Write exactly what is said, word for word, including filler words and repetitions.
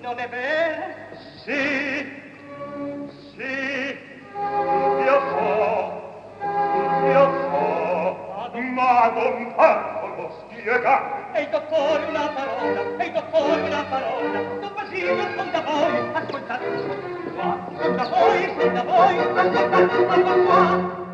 Non è vero? Sì, sì, io so, io so, ma non parlo spiegare. E il dottore una parola, e il dottore una parola. Don Basilio, son da voi, ascoltate, ascoltate qua. Son da voi, son da voi, ascoltate, ascoltate qua.